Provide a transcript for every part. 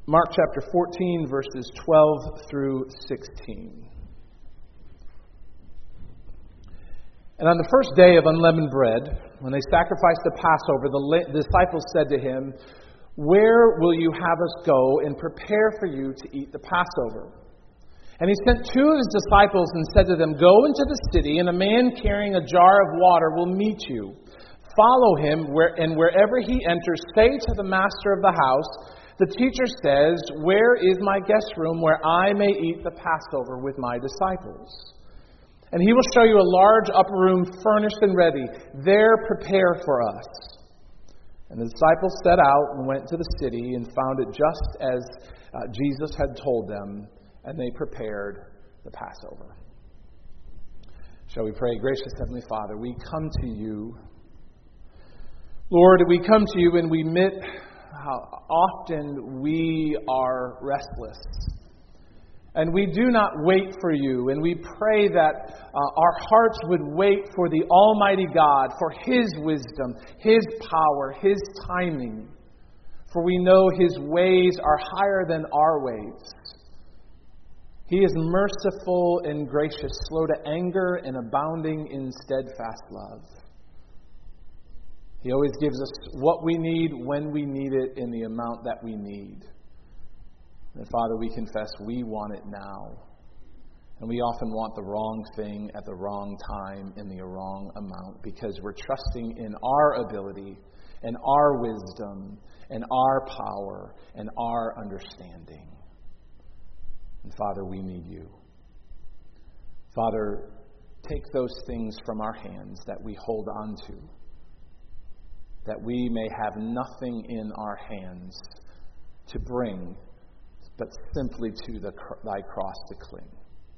Mark chapter 14, verses 12 through 16. And on the first day of unleavened bread, when they sacrificed the Passover, the disciples said to him, "Where will you have us go and prepare for you to eat the Passover?" And he sent two of his disciples and said to them, "Go into the city, and a man carrying a jar of water will meet you. Follow him, and wherever he enters, say to the master of the house, 'The teacher says, where is my guest room where I may eat the Passover with my disciples? And he will show you a large upper room furnished and ready. There prepare for us.' And the disciples set out and went to the city and found it just as Jesus had told them, and they prepared the Passover." Shall we pray? Gracious Heavenly Father, we come to you. Lord, we come to you and we admit how often we are restless. And we do not wait for you. And we pray that our hearts would wait for the Almighty God, for His wisdom, His power, His timing. For we know His ways are higher than our ways. He is merciful and gracious, slow to anger and abounding in steadfast love. He always gives us what we need, when we need it, in the amount that we need. And Father, we confess we want it now. And we often want the wrong thing at the wrong time in the wrong amount because we're trusting in our ability and our wisdom and our power and our understanding. And Father, we need you. Father, take those things from our hands that we hold on to, that we may have nothing in our hands to bring, but simply to thy cross to cling.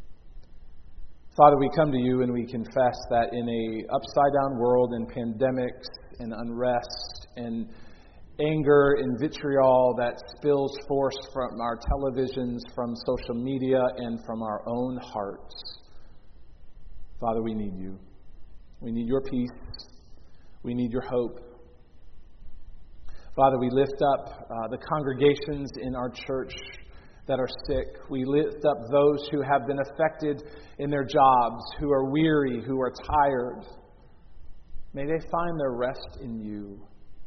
Father, we come to you and we confess that in a upside-down world, in pandemics and unrest and anger and vitriol that spills forth from our televisions, from social media, and from our own hearts, Father, we need you. We need your peace. We need your hope. Father, we lift up the congregations in our church that are sick. We lift up those who have been affected in their jobs, who are weary, who are tired. May they find their rest in you.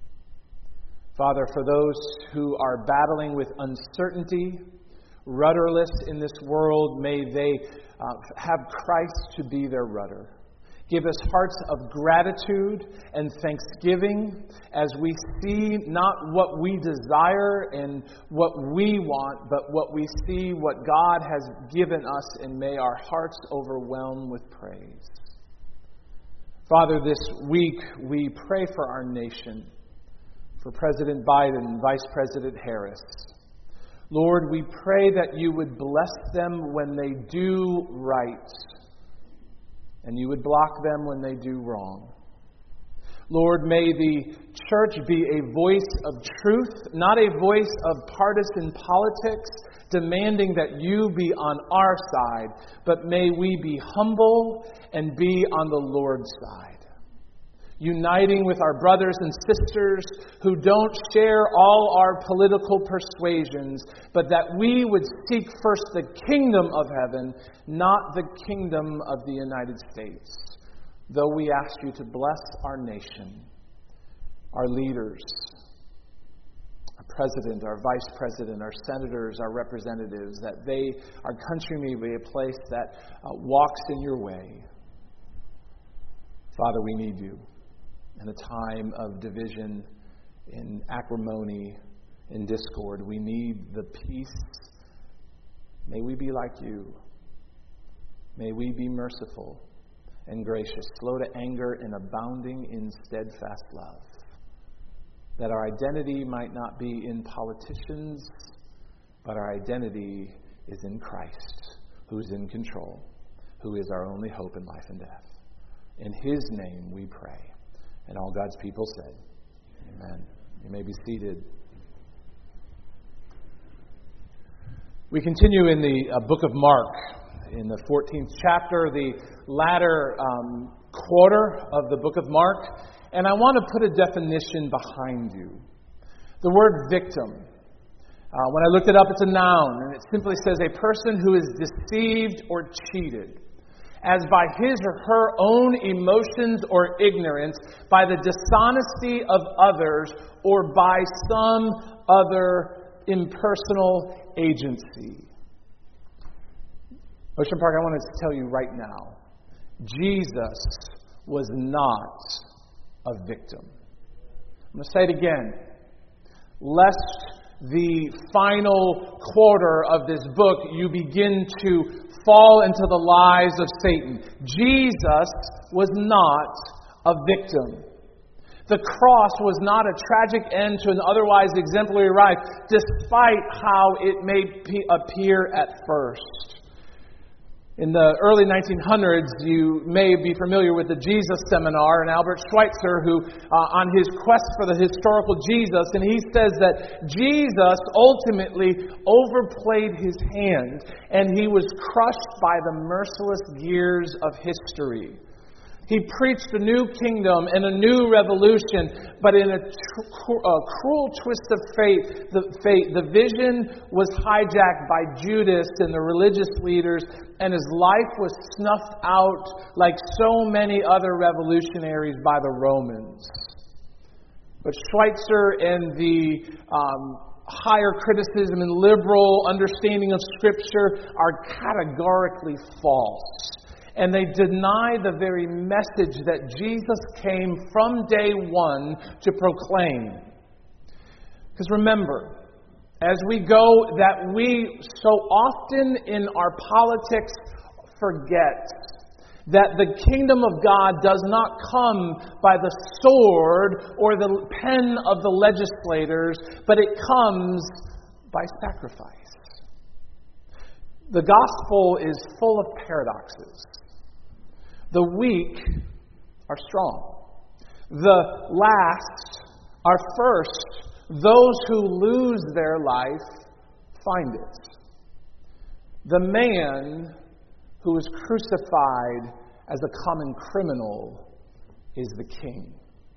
Father, for those who are battling with uncertainty, rudderless in this world, may they have Christ to be their rudder. Give us hearts of gratitude and thanksgiving as we see not what we desire and what we want, but what we see what God has given us, and may our hearts overwhelm with praise. Father, this week we pray for our nation, for President Biden, Vice President Harris. Lord, we pray that you would bless them when they do right, and you would block them when they do wrong. Lord, may the church be a voice of truth, not a voice of partisan politics, demanding that you be on our side, but may we be humble and be on the Lord's side. Uniting with our brothers and sisters who don't share all our political persuasions, but that we would seek first the kingdom of heaven, not the kingdom of the United States. Though we ask you to bless our nation, our leaders, our president, our vice president, our senators, our representatives, that our country may be a place that walks in your way. Father, we need you. In a time of division, in acrimony, in discord, we need the peace. May we be like you. May we be merciful and gracious, slow to anger and abounding in steadfast love. That our identity might not be in politicians, but our identity is in Christ, who is in control, who is our only hope in life and death. In His name we pray. And all God's people said, Amen. You may be seated. We continue in the book of Mark, in the 14th chapter, the latter quarter of the book of Mark. And I want to put a definition behind you. The word victim. When I looked it up, it's a noun, and it simply says a person who is deceived or cheated, as by his or her own emotions or ignorance, by the dishonesty of others, or by some other impersonal agency. Ocean Park, I want to tell you right now, Jesus was not a victim. I'm going to say it again, lest the final quarter of this book you begin to fall into the lies of Satan. Jesus was not a victim. The cross was not a tragic end to an otherwise exemplary life, despite how it may appear at first. In the early 1900s, you may be familiar with the Jesus Seminar and Albert Schweitzer, who, on his quest for the historical Jesus, and he says that Jesus ultimately overplayed his hand, and he was crushed by the merciless gears of history. He preached a new kingdom and a new revolution, but in a cruel twist of fate, the vision was hijacked by Judas and the religious leaders, and his life was snuffed out like so many other revolutionaries by the Romans. But Schweitzer and the higher criticism and liberal understanding of Scripture are categorically false. And they deny the very message that Jesus came from day one to proclaim. Because remember, as we go, that we so often in our politics forget that the kingdom of God does not come by the sword or the pen of the legislators, but it comes by sacrifice. The gospel is full of paradoxes. The weak are strong. The last are first. Those who lose their life find it. The man who was crucified as a common criminal is the king.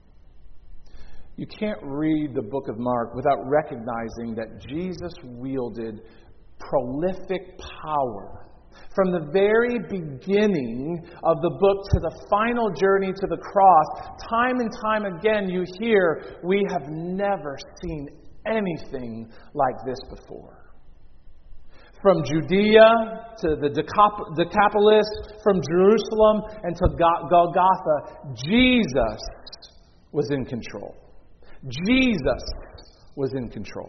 You can't read the book of Mark without recognizing that Jesus wielded prolific power. From the very beginning of the book to the final journey to the cross, time and time again you hear, we have never seen anything like this before. From Judea to the Decapolis, from Jerusalem and to Golgotha, Jesus was in control. Jesus was in control.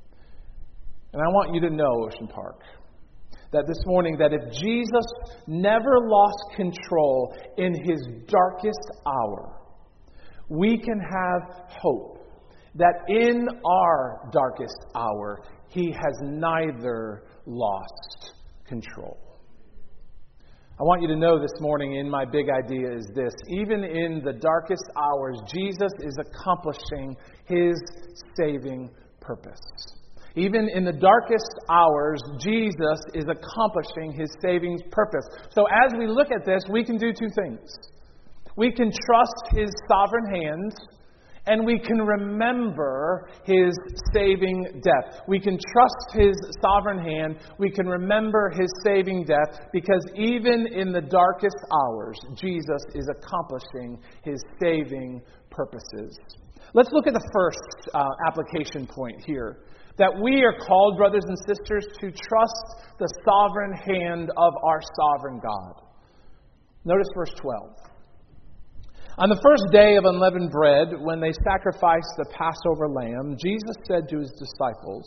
And I want you to know, Ocean Park, that this morning, that if Jesus never lost control in his darkest hour, we can have hope that in our darkest hour, he has neither lost control. I want you to know this morning, in my big idea is this: even in the darkest hours, Jesus is accomplishing his saving purpose. Even in the darkest hours, Jesus is accomplishing his saving purpose. So as we look at this, we can do two things. We can trust his sovereign hand, and we can remember his saving death. We can trust his sovereign hand. We can remember his saving death, because even in the darkest hours, Jesus is accomplishing his saving purposes. Let's look at the first application point here. That we are called, brothers and sisters, to trust the sovereign hand of our sovereign God. Notice verse 12. On the first day of unleavened bread, when they sacrificed the Passover lamb, Jesus said to his disciples,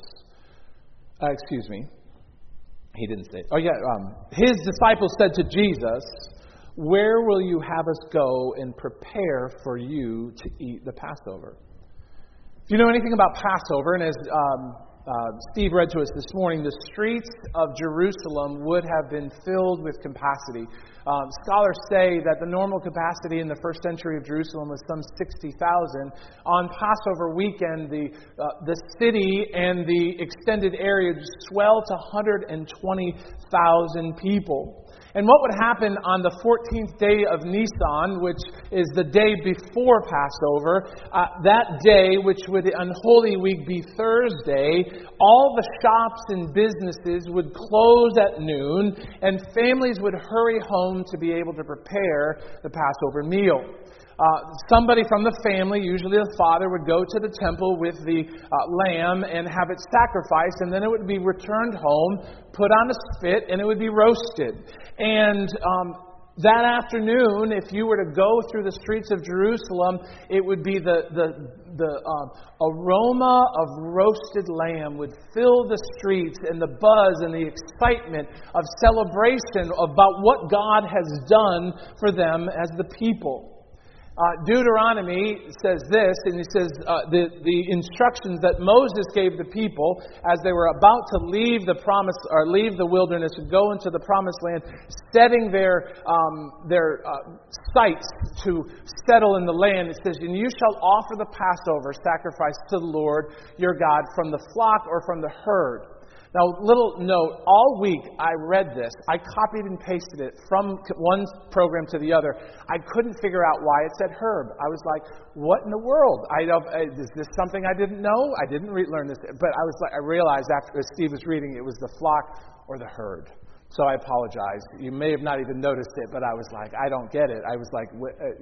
he didn't say it. His disciples said to Jesus, "Where will you have us go and prepare for you to eat the Passover?" If you know anything about Passover, and as Steve read to us this morning, the streets of Jerusalem would have been filled with capacity. Scholars say that the normal capacity in the first century of Jerusalem was some 60,000. On Passover weekend, the city and the extended area swelled to 120,000 people. And what would happen on the 14th day of Nisan, which is the day before Passover, that day, which would on Holy Week be Thursday, all the shops and businesses would close at noon, and families would hurry home to be able to prepare the Passover meal. Somebody from the family, usually the father, would go to the temple with the lamb and have it sacrificed, and then it would be returned home, put on a spit, and it would be roasted. And that afternoon, if you were to go through the streets of Jerusalem, it would be the aroma of roasted lamb would fill the streets, and the buzz and the excitement of celebration about what God has done for them as the people. Deuteronomy says this, and it says the instructions that Moses gave the people as they were about to leave the promise or leave the wilderness and go into the promised land, setting their sights to settle in the land. It says, "And you shall offer the Passover sacrifice to the Lord your God from the flock or from the herd." Now, little note, all week I read this. I copied and pasted it from one program to the other. I couldn't figure out why it said herb. I was like, what in the world? Is this something I didn't know? I didn't learn this. But I realized after Steve was reading, it was the flock or the herd. So I apologize. You may have not even noticed it, but I was like, I don't get it. I was like,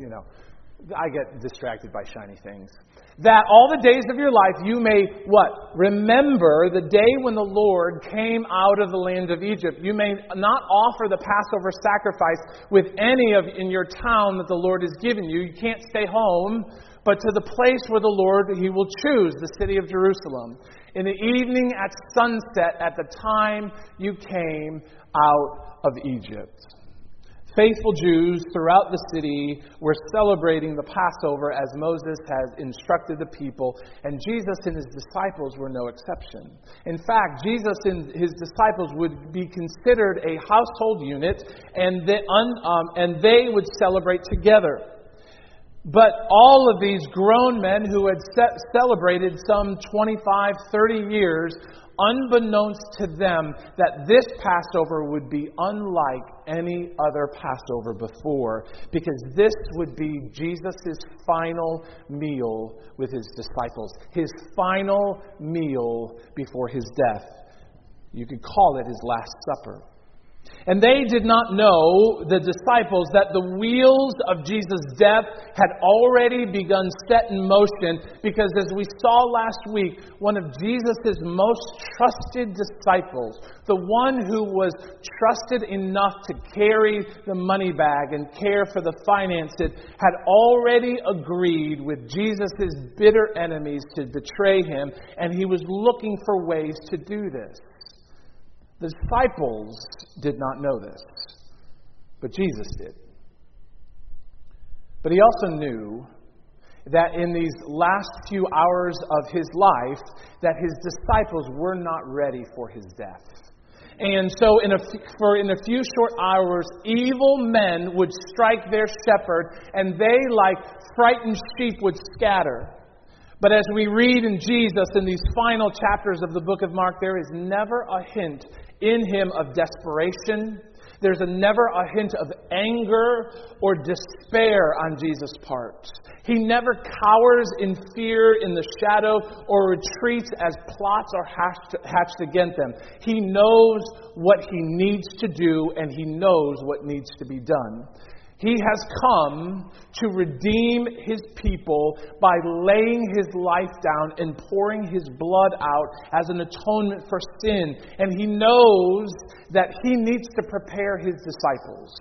I get distracted by shiny things. That all the days of your life you may, what? Remember the day when the Lord came out of the land of Egypt. You may not offer the Passover sacrifice with any of in your town that the Lord has given you. You can't stay home, but to the place where the Lord, He will choose, the city of Jerusalem. In the evening at sunset, at the time you came out of Egypt. Faithful Jews throughout the city were celebrating the Passover as Moses had instructed the people, and Jesus and His disciples were no exception. In fact, Jesus and His disciples would be considered a household unit, and they would celebrate together. But all of these grown men who had celebrated some 25, 30 years, unbeknownst to them, that this Passover would be unlike any other Passover before, because this would be Jesus' final meal with His disciples, His final meal before His death. You could call it His Last Supper. And they did not know, the disciples, that the wheels of Jesus' death had already begun set in motion, because as we saw last week, one of Jesus' most trusted disciples, the one who was trusted enough to carry the money bag and care for the finances, had already agreed with Jesus' bitter enemies to betray Him, and He was looking for ways to do this. The disciples did not know this, but Jesus did. But He also knew that in these last few hours of His life, that His disciples were not ready for His death. And so in a few short hours, evil men would strike their shepherd, and they, like frightened sheep, would scatter. But as we read in Jesus in these final chapters of the book of Mark, there is never a hint in Him of desperation. There's never a hint of anger or despair on Jesus' part. He never cowers in fear in the shadow or retreats as plots are hatched against them. He knows what He needs to do, and He knows what needs to be done. He has come to redeem His people by laying His life down and pouring His blood out as an atonement for sin. And He knows that He needs to prepare His disciples.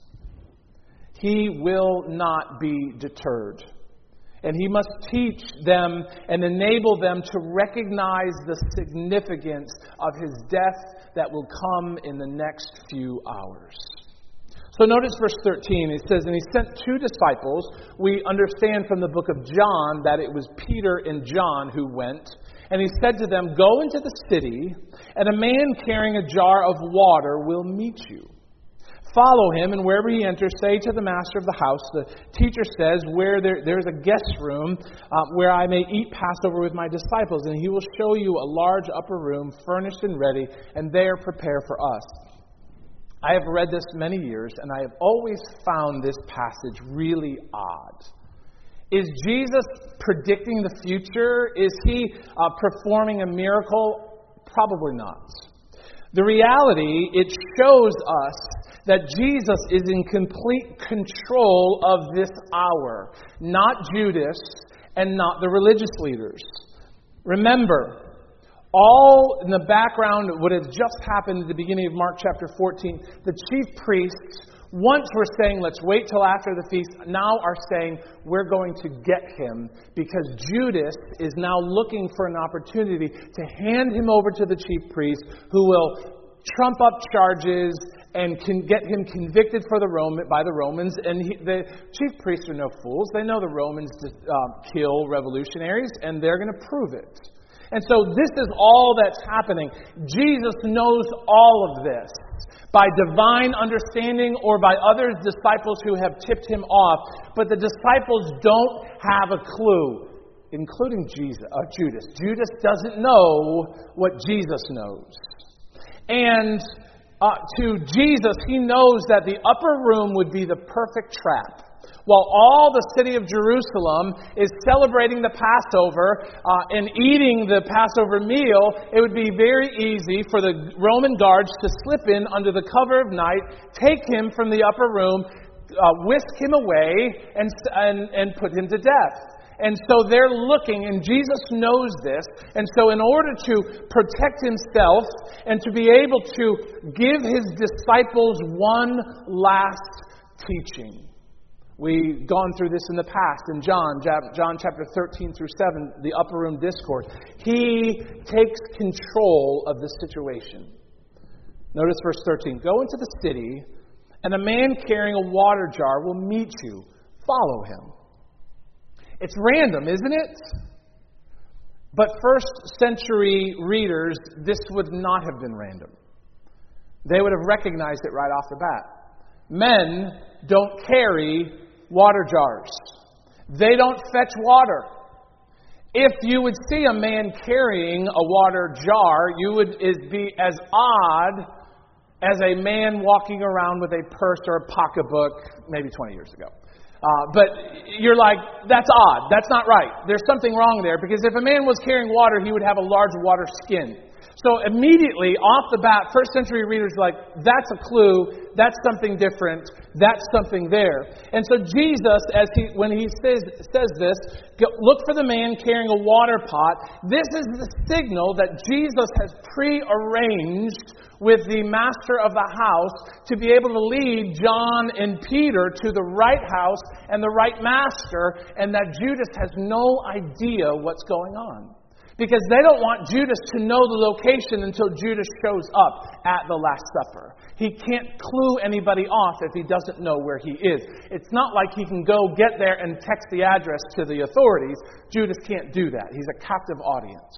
He will not be deterred. And He must teach them and enable them to recognize the significance of His death that will come in the next few hours. So notice verse 13. It says, "And He sent 2 disciples." We understand from the book of John that it was Peter and John who went. "And He said to them, 'Go into the city, and a man carrying a jar of water will meet you. Follow him, and wherever he enters, say to the master of the house, the teacher says, where there's a guest room where I may eat Passover with my disciples. And he will show you a large upper room, furnished and ready, and there prepare for us.' I have read this many years, and I have always found this passage really odd. Is Jesus predicting the future? Is he performing a miracle? Probably not. The reality, it shows us that Jesus is in complete control of this hour, not Judas and not the religious leaders. Remember, all in the background, what has just happened at the beginning of Mark chapter 14, the chief priests once were saying, let's wait till after the feast, now are saying, we're going to get him, because Judas is now looking for an opportunity to hand him over to the chief priest, who will trump up charges and can get him convicted by the Romans. And the chief priests are no fools. They know the Romans kill revolutionaries, and they're going to prove it. And so this is all that's happening. Jesus knows all of this by divine understanding or by other disciples who have tipped him off. But the disciples don't have a clue, including Judas. Judas doesn't know what Jesus knows. And to Jesus, he knows that the upper room would be the perfect trap. While all the city of Jerusalem is celebrating the Passover and eating the Passover meal, it would be very easy for the Roman guards to slip in under the cover of night, take him from the upper room, whisk him away, and put him to death. And so they're looking, and Jesus knows this. And so in order to protect himself and to be able to give his disciples one last teaching. We've gone through this in the past in John chapter 13 through 7, the upper room discourse. He takes control of the situation. Notice verse 13. Go into the city, and a man carrying a water jar will meet you. Follow him. It's random, isn't it? But first century readers, this would not have been random. They would have recognized it right off the bat. Men don't carry water jars. They don't fetch water. If you would see a man carrying a water jar, you would be as odd as a man walking around with a purse or a pocketbook maybe 20 years ago. But you're like, that's odd. That's not right. There's something wrong there, because if a man was carrying water, he would have a large water skin. So immediately, off the bat, first century readers are like, that's a clue, that's something different, that's something there. And so Jesus, when he says this, look for the man carrying a water pot. This is the signal that Jesus has prearranged with the master of the house to be able to lead John and Peter to the right house and the right master, and that Judas has no idea what's going on. Because they don't want Judas to know the location until Judas shows up at the Last Supper. He can't clue anybody off if he doesn't know where he is. It's not like he can go get there and text the address to the authorities. Judas can't do that. He's a captive audience.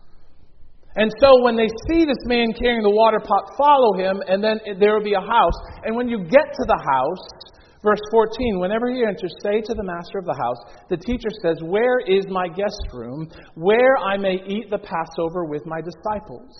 And so when they see this man carrying the water pot, follow him, and then there will be a house. And when you get to the house, verse 14, whenever he enters, say to the master of the house, the teacher says, where is my guest room, where I may eat the Passover with my disciples?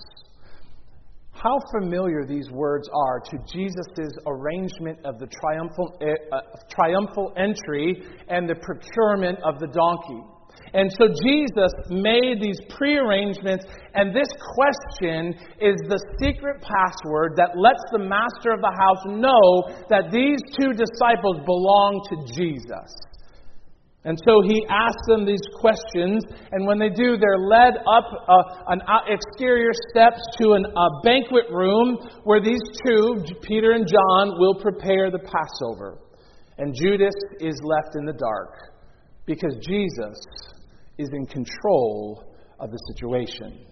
How familiar these words are to Jesus' arrangement of the triumphal entry and the procurement of the donkey. And so Jesus made these prearrangements, and this question is the secret password that lets the master of the house know that these two disciples belong to Jesus. And so he asks them these questions, and when they do, they're led up exterior steps to a banquet room where these two, Peter and John, will prepare the Passover. And Judas is left in the dark because Jesus is in control of the situation.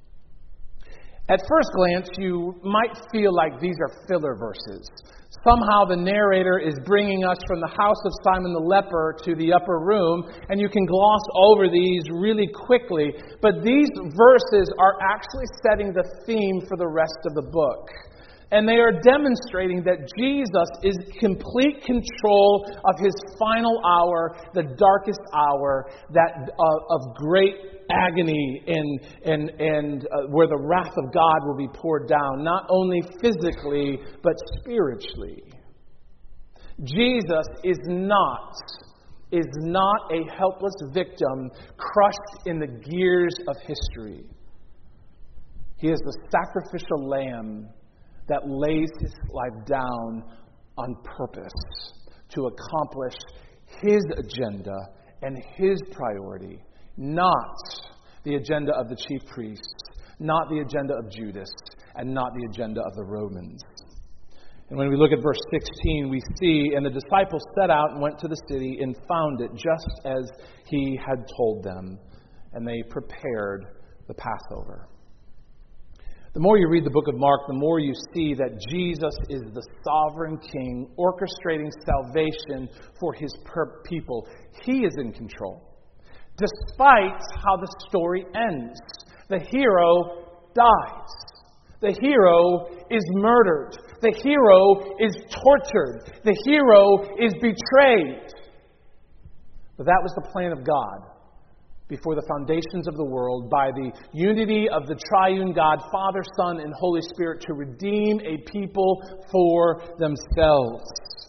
At first glance, you might feel like these are filler verses. Somehow the narrator is bringing us from the house of Simon the leper to the upper room, and you can gloss over these really quickly. But these verses are actually setting the theme for the rest of the book. And they are demonstrating that Jesus is in complete control of his final hour, the darkest hour of great agony and where the wrath of God will be poured down, not only physically, but spiritually. Jesus is not a helpless victim crushed in the gears of history. He is the sacrificial lamb that lays his life down on purpose to accomplish his agenda and his priority, not the agenda of the chief priests, not the agenda of Judas, and not the agenda of the Romans. And when we look at verse 16, we see, and the disciples set out and went to the city and found it just as he had told them, and they prepared the Passover. The more you read the book of Mark, the more you see that Jesus is the sovereign king orchestrating salvation for his people. He is in control. Despite how the story ends, the hero dies. The hero is murdered. The hero is tortured. The hero is betrayed. But that was the plan of God before the foundations of the world, by the unity of the triune God, Father, Son, and Holy Spirit, to redeem a people for themselves.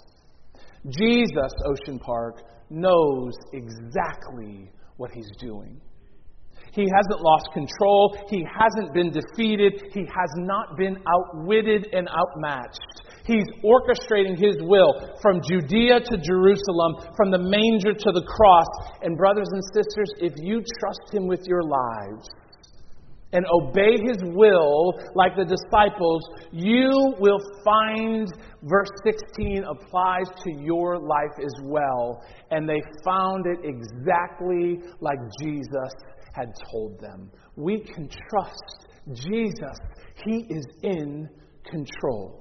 Jesus, Ocean Park, knows exactly what he's doing. He hasn't lost control. He hasn't been defeated. He has not been outwitted and outmatched. He's orchestrating his will from Judea to Jerusalem, from the manger to the cross. And brothers and sisters, if you trust him with your lives and obey his will like the disciples, you will find verse 16 applies to your life as well. And they found it exactly like Jesus had told them. We can trust Jesus. He is in control.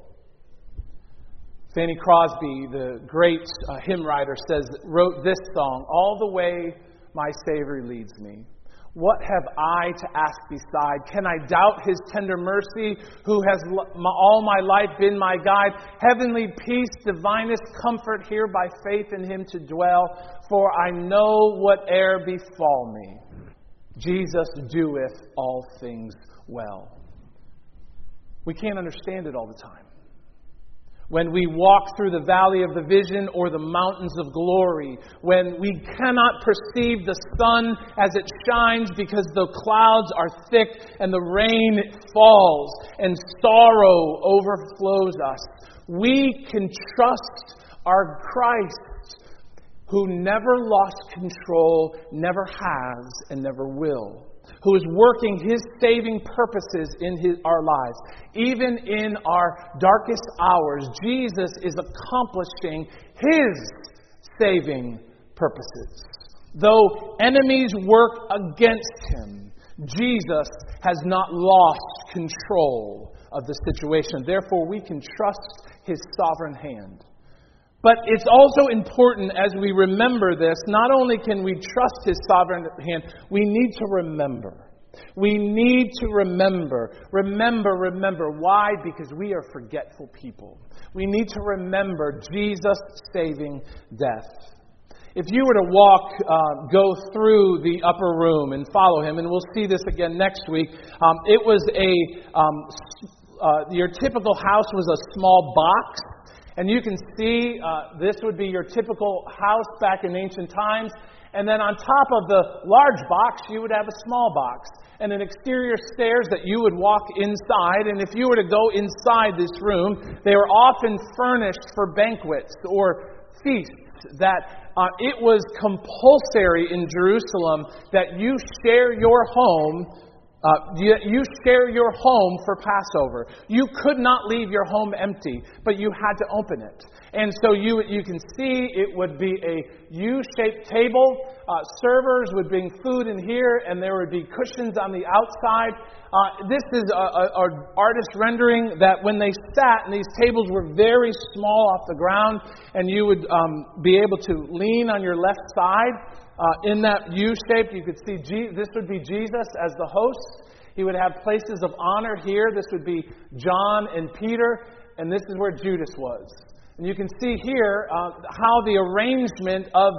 Fanny Crosby, the great hymn writer, wrote this song, "All the way my Savior leads me. What have I to ask beside? Can I doubt his tender mercy, who has all my life been my guide? Heavenly peace, divinest comfort, here by faith in him to dwell. For I know whate'er befall me, Jesus doeth all things well." We can't understand it all the time. When we walk through the valley of the vision or the mountains of glory, when we cannot perceive the sun as it shines because the clouds are thick and the rain falls and sorrow overflows us, we can trust our Christ, who never lost control, never has, and never will, who is working his saving purposes in our lives. Even in our darkest hours, Jesus is accomplishing his saving purposes. Though enemies work against him, Jesus has not lost control of the situation. Therefore, we can trust his sovereign hand. But it's also important as we remember this, not only can we trust his sovereign hand, we need to remember. We need to remember. Remember. Why? Because we are forgetful people. We need to remember Jesus' saving death. If you were to go through the upper room and follow him, and we'll see this again next week, it was your typical house was a small box. And you can see this would be your typical house back in ancient times. And then on top of the large box, you would have a small box and an exterior stairs that you would walk inside. And if you were to go inside this room, they were often furnished for banquets or feasts. That it was compulsory in Jerusalem that you share your home. You share your home for Passover. You could not leave your home empty, but you had to open it. And so you can see it would be a U-shaped table. Servers would bring food in here, and there would be cushions on the outside. This is an artist rendering that when they sat, and these tables were very small off the ground, and you would be able to lean on your left side. In that U shape, you could see this would be Jesus as the host. He would have places of honor here. This would be John and Peter, and this is where Judas was. And you can see here how the arrangement of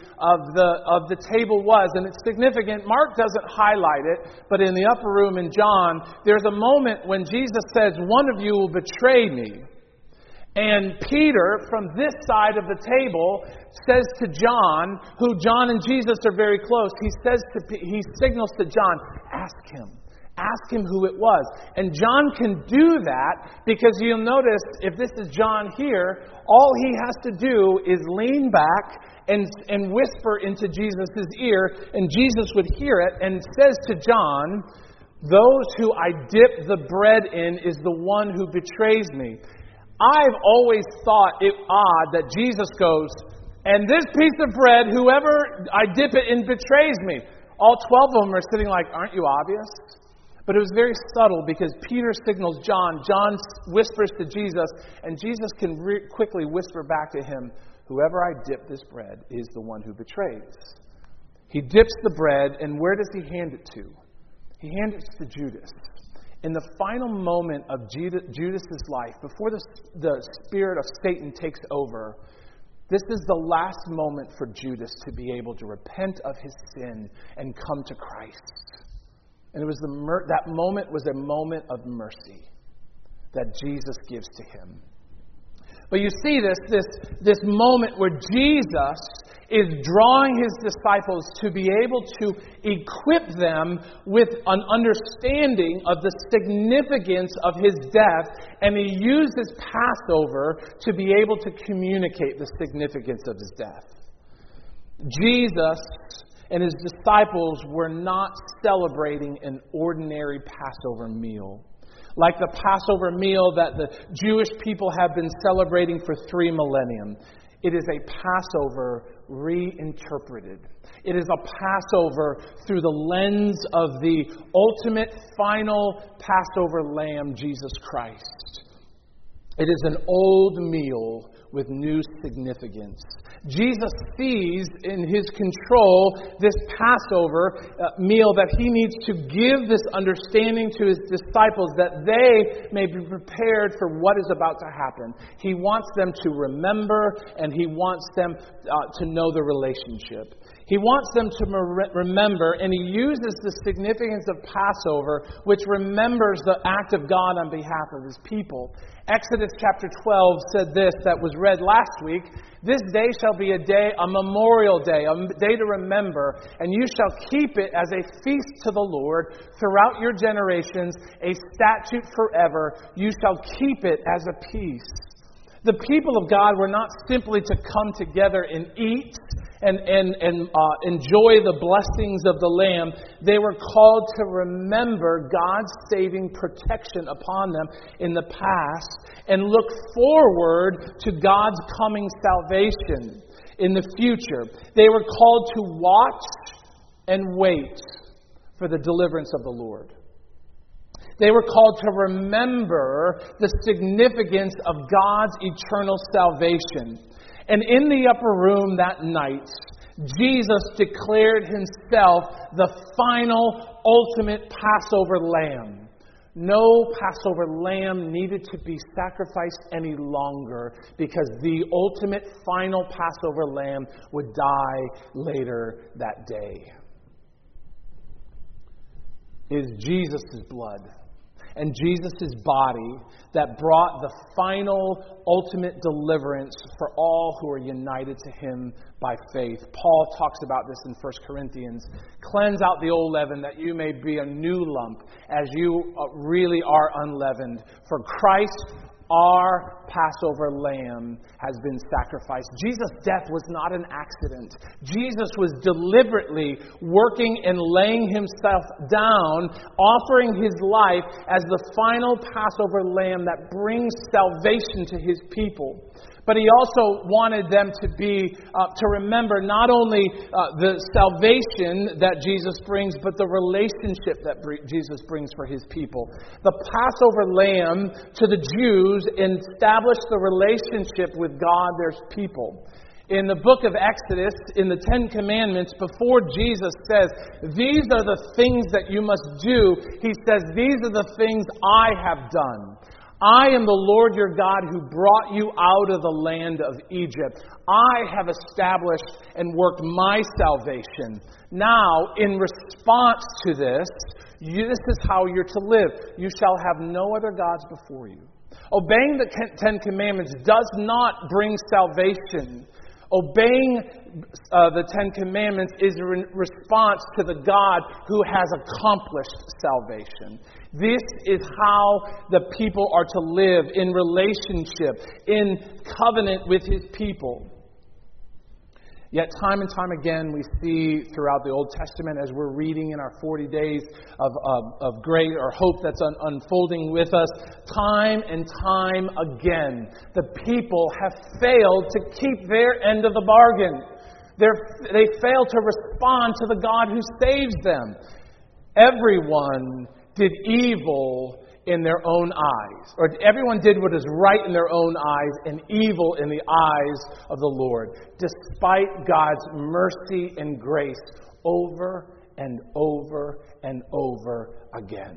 the table was, and it's significant. Mark doesn't highlight it, but in the upper room in John, there's a moment when Jesus says, "One of you will betray me." And Peter, from this side of the table, says to John, who John and Jesus are very close, he signals to John, "Ask him. Ask him who it was." And John can do that because you'll notice, if this is John here, all he has to do is lean back and whisper into Jesus' ear, and Jesus would hear it, and says to John, "Those who I dip the bread in is the one who betrays me." I've always thought it odd that Jesus goes, "And this piece of bread, whoever I dip it in betrays me." All 12 of them are sitting like, "Aren't you obvious?" But it was very subtle because Peter signals John. John whispers to Jesus, and Jesus can quickly whisper back to him, "Whoever I dip this bread is the one who betrays." He dips the bread, and where does he hand it to? He hands it to Judas. In the final moment of Judas's life, before the spirit of Satan takes over, this is the last moment for Judas to be able to repent of his sin and come to Christ. And it was that moment was a moment of mercy that Jesus gives to him. But you see this moment where Jesus is drawing his disciples to be able to equip them with an understanding of the significance of his death, and he uses Passover to be able to communicate the significance of his death. Jesus and his disciples were not celebrating an ordinary Passover meal, like the Passover meal that the Jewish people have been celebrating for 3 millennia. It is a Passover reinterpreted. It is a Passover through the lens of the ultimate, final Passover lamb, Jesus Christ. It is an old meal with new significance. Jesus sees in his control this Passover meal that he needs to give this understanding to his disciples that they may be prepared for what is about to happen. He wants them to remember, and he wants them to know the relationship. He wants them to remember, and he uses the significance of Passover, which remembers the act of God on behalf of his people. Exodus chapter 12 said this, that was read last week. "This day shall be a memorial day, a day to remember, and you shall keep it as a feast to the Lord throughout your generations, a statute forever. You shall keep it as a peace." The people of God were not simply to come together and eat and enjoy the blessings of the Lamb. They were called to remember God's saving protection upon them in the past and look forward to God's coming salvation in the future. They were called to watch and wait for the deliverance of the Lord. They were called to remember the significance of God's eternal salvation. And in the upper room that night, Jesus declared himself the final, ultimate Passover lamb. No Passover lamb needed to be sacrificed any longer because the ultimate, final Passover lamb would die later that day. It is Jesus' blood and Jesus' body that brought the final, ultimate deliverance for all who are united to him by faith. Paul talks about this in 1 Corinthians. "Cleanse out the old leaven that you may be a new lump as you really are unleavened. For Christ, our Passover lamb, has been sacrificed." Jesus' death was not an accident. Jesus was deliberately working and laying himself down, offering his life as the final Passover lamb that brings salvation to his people. But he also wanted them to remember not only the salvation that Jesus brings, but the relationship that Jesus brings for his people. The Passover lamb to the Jews established the relationship with God, their people. In the book of Exodus, in the Ten Commandments, before Jesus says, these are the things that you must do, he says, these are the things I have done. I am the Lord your God who brought you out of the land of Egypt. I have established and worked my salvation. Now, in response to this, this is how you're to live. You shall have no other gods before you. Obeying the Ten Commandments does not bring salvation. Obeying the Ten Commandments is a response to the God who has accomplished salvation. This is how the people are to live in relationship, in covenant with His people. Yet time and time again we see throughout the Old Testament, as we're reading in our 40 days of grace or hope that's unfolding with us, time and time again the people have failed to keep their end of the bargain. They fail to respond to the God who saves them. Everyone did evil in their own eyes. Or everyone did what is right in their own eyes and evil in the eyes of the Lord, despite God's mercy and grace over and over and over again.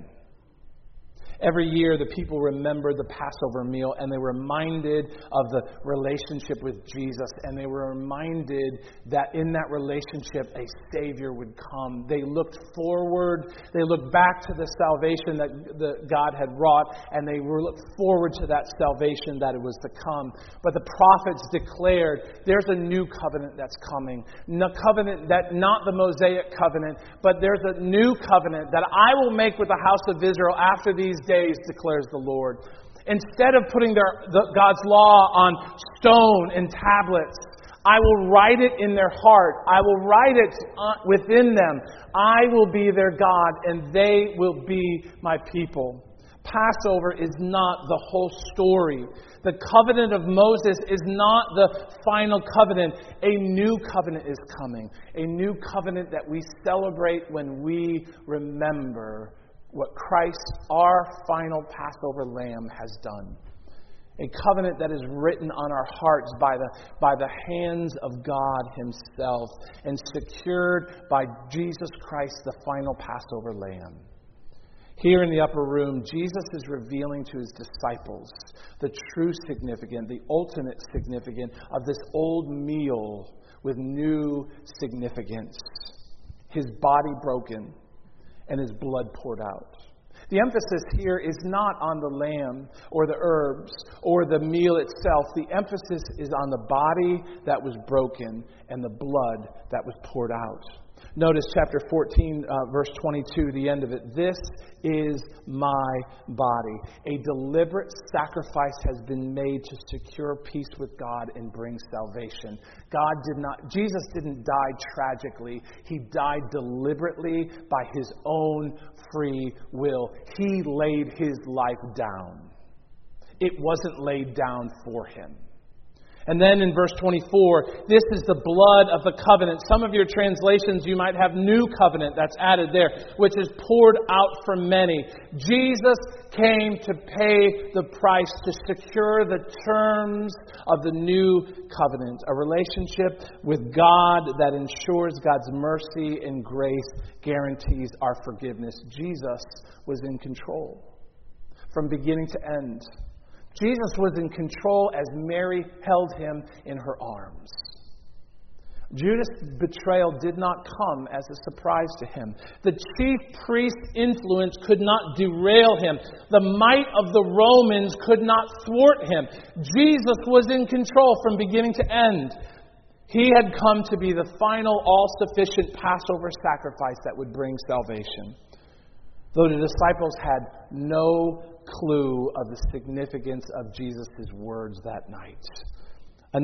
Every year, the people remembered the Passover meal, and they were reminded of the relationship with Jesus, and they were reminded that in that relationship, a Savior would come. They looked forward, they looked back to the salvation that God had wrought, and they looked forward to that salvation that it was to come. But the prophets declared, there's a new covenant that's coming. A covenant that, not the Mosaic covenant, but there's a new covenant that I will make with the house of Israel after these days, declares the Lord. Instead of putting God's law on stone and tablets, I will write it in their heart. I will write it within them. I will be their God, and they will be my people. Passover is not the whole story. The covenant of Moses is not the final covenant. A new covenant is coming. A new covenant that we celebrate when we remember what Christ, our final Passover lamb, has done. A covenant that is written on our hearts by the hands of God Himself and secured by Jesus Christ, the final Passover lamb. Here in the upper room, Jesus is revealing to His disciples the true significance, the ultimate significance of this old meal with new significance. His body broken and His blood poured out. The emphasis here is not on the lamb or the herbs or the meal itself. The emphasis is on the body that was broken and the blood that was poured out. Notice chapter 14, verse 22, the end of it. This is my body. A deliberate sacrifice has been made to secure peace with God and bring salvation. Jesus didn't die tragically. He died deliberately by His own free will. He laid His life down. It wasn't laid down for Him. And then in verse 24, this is the blood of the covenant. Some of your translations, you might have new covenant that's added there, which is poured out for many. Jesus came to pay the price to secure the terms of the new covenant, a relationship with God that ensures God's mercy and grace guarantees our forgiveness. Jesus was in control from beginning to end. Jesus was in control as Mary held Him in her arms. Judas' betrayal did not come as a surprise to Him. The chief priest's influence could not derail Him. The might of the Romans could not thwart Him. Jesus was in control from beginning to end. He had come to be the final, all-sufficient Passover sacrifice that would bring salvation. Though the disciples had no clue of the significance of Jesus' words that night. A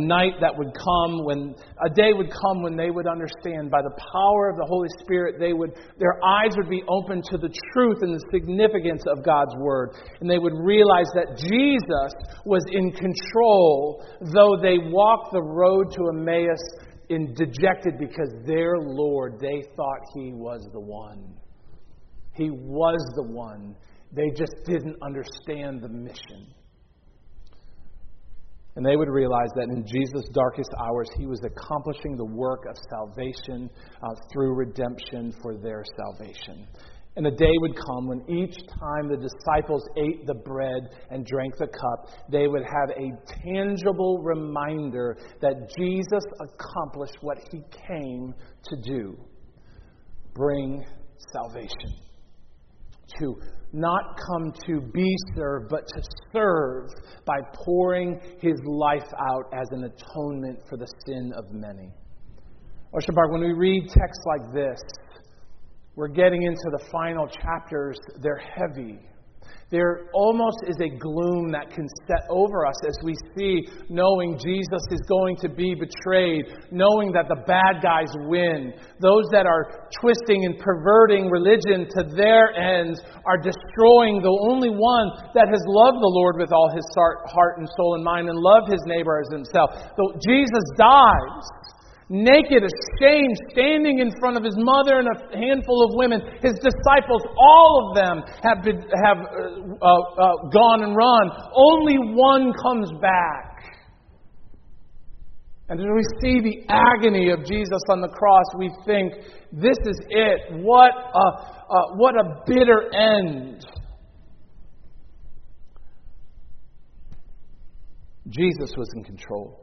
day would come when they would understand by the power of the Holy Spirit, their eyes would be open to the truth and the significance of God's Word. And they would realize that Jesus was in control, though they walked the road to Emmaus dejected because their Lord, they thought He was the one. He was the one. They just didn't understand the mission. And they would realize that in Jesus' darkest hours, he was accomplishing the work of salvation through redemption for their salvation. And a day would come when each time the disciples ate the bread and drank the cup, they would have a tangible reminder that Jesus accomplished what he came to do: bring salvation. To not come to be served, but to serve by pouring his life out as an atonement for the sin of many. Ocean Park, when we read texts like this, we're getting into the final chapters. They're heavy. There almost is a gloom that can set over us as we see, knowing Jesus is going to be betrayed, knowing that the bad guys win. Those that are twisting and perverting religion to their ends are destroying the only one that has loved the Lord with all his heart and soul and mind and loved his neighbor as himself. So Jesus dies, naked, ashamed, standing in front of his mother and a handful of women. His disciples, all of them have gone and run. Only one comes back. And as we see the agony of Jesus on the cross, we think, this is it. What a bitter end. Jesus was in control.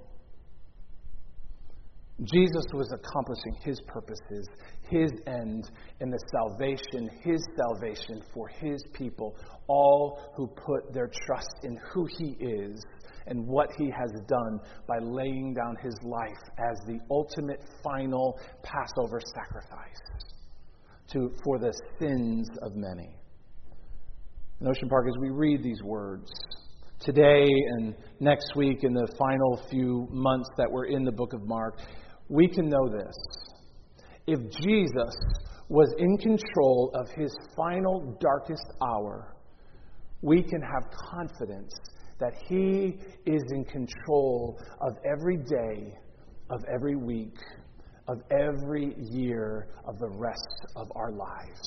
Jesus was accomplishing his purposes, his end in the salvation, his salvation for his people, all who put their trust in who he is and what he has done by laying down his life as the ultimate final Passover sacrifice for the sins of many. In Ocean Park, as we read these words, today and next week in the final few months that we're in the book of Mark, we can know this. If Jesus was in control of his final darkest hour, we can have confidence that he is in control of every day, of every week, of every year of the rest of our lives.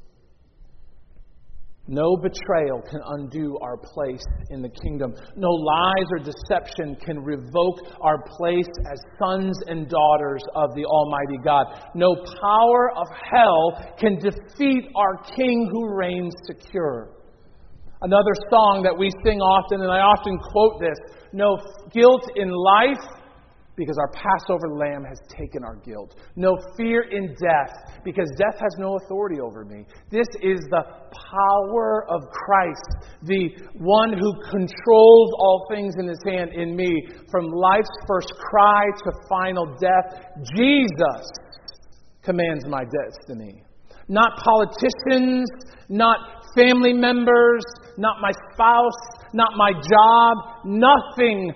No betrayal can undo our place in the kingdom. No lies or deception can revoke our place as sons and daughters of the Almighty God. No power of hell can defeat our King who reigns secure. Another song that we sing often, and I often quote this: no guilt in life, because our Passover lamb has taken our guilt. No fear in death, because death has no authority over me. This is the power of Christ, the one who controls all things in his hand in me. From life's first cry to final death, Jesus commands my destiny. Not politicians, not family members, not my spouse, not my job. Nothing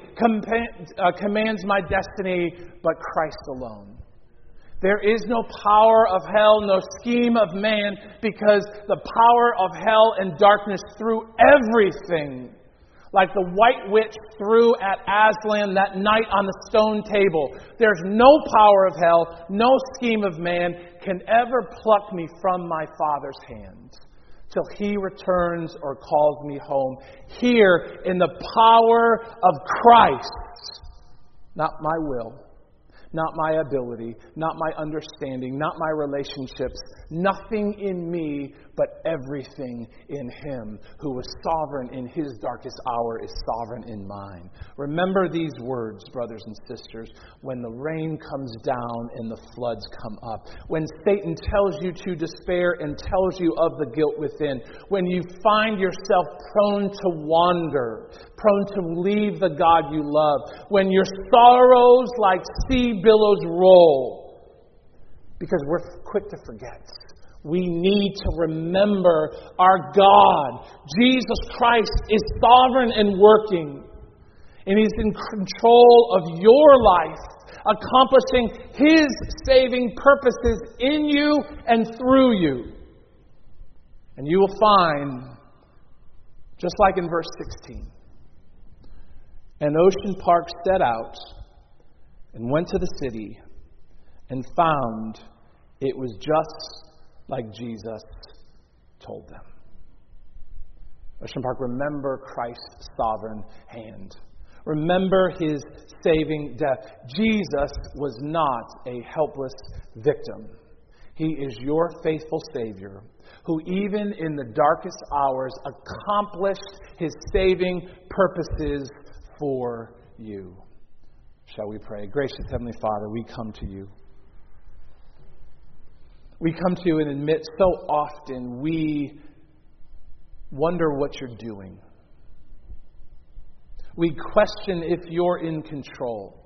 commands my destiny but Christ alone. There is no power of hell, no scheme of man, because the power of hell and darkness threw everything. Like the white witch threw at Aslan that night on the stone table. There's no power of hell, no scheme of man can ever pluck me from my Father's hands till he returns or calls me home. Here in the power of Christ, not my will, not my ability, not my understanding, not my relationships, nothing in me, but everything in him who was sovereign in his darkest hour is sovereign in mine. Remember these words, brothers and sisters, when the rain comes down and the floods come up, when Satan tells you to despair and tells you of the guilt within, when you find yourself prone to wander, prone to leave the God you love, when your sorrows like sea billows roll, because we're quick to forget. We need to remember our God. Jesus Christ is sovereign and working. And he's in control of your life, accomplishing his saving purposes in you and through you. And you will find, just like in verse 16, and Ocean Park set out and went to the city and found it was just like Jesus told them. Ocean Park, remember Christ's sovereign hand. Remember his saving death. Jesus was not a helpless victim. He is your faithful Savior, who even in the darkest hours accomplished his saving purposes for you. Shall we pray? Gracious Heavenly Father, we come to you. We come to you and admit so often we wonder what you're doing. We question if you're in control.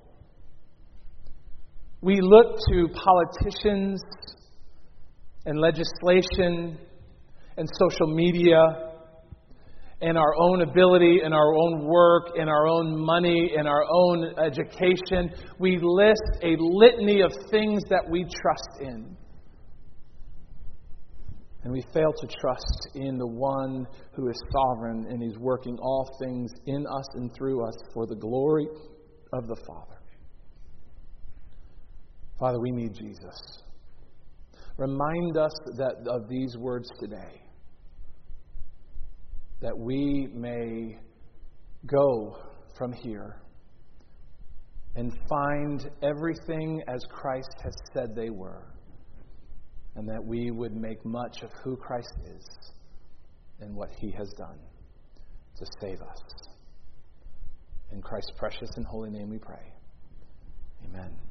We look to politicians and legislation and social media and our own ability and our own work and our own money and our own education. We list a litany of things that we trust in. And we fail to trust in the one who is sovereign and is working all things in us and through us for the glory of the Father. Father, we need Jesus. Remind us of these words today, that we may go from here and find everything as Christ has said they were. And that we would make much of who Christ is and what he has done to save us. In Christ's precious and holy name we pray. Amen.